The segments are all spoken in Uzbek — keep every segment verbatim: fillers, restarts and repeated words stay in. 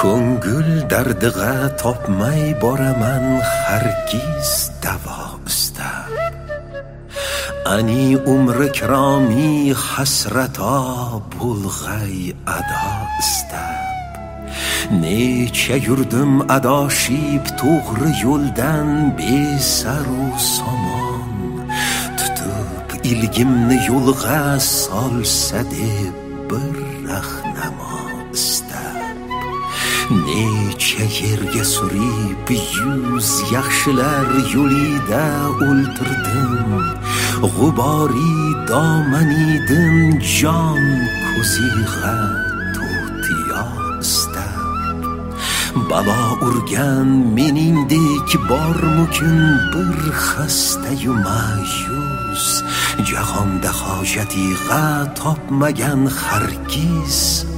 ko'ngil dardiga topmay boraman hargiz davo istab. Ani umri kiromi hasrata bulg'ay ado istab. Necha yurdim adoshib to'g'ri yo'ldan besaru somon, tutib ilgimni yo'lga solsa deb bir rahnamo istab. Necha yerga surib yuz yaxshilar yo'lida o'ltirdim, g'ubori domanidim jon ko'zig'a to'tiyo istab. Balo urgan meningdek bormikin bir xastayu mayus, jahonda hojatiga topmagan hargiz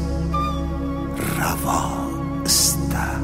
ravo istab.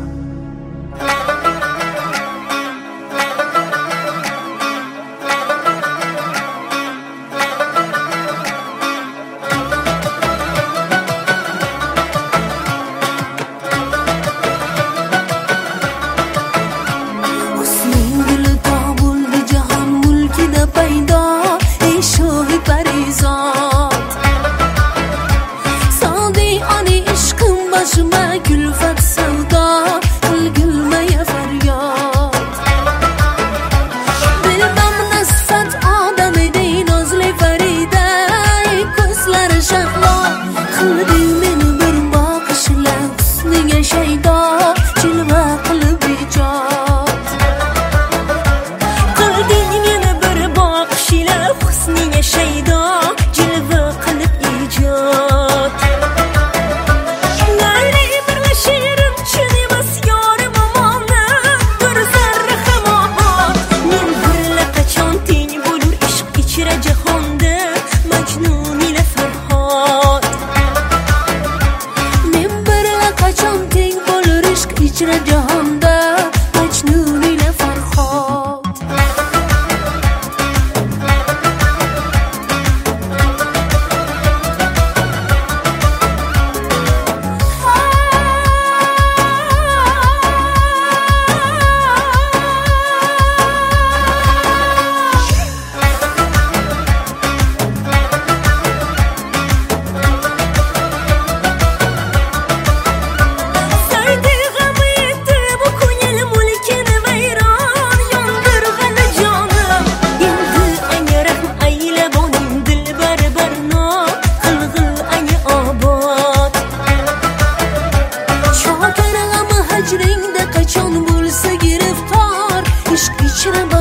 Qachon bo'lsa giriftor, ishq ichra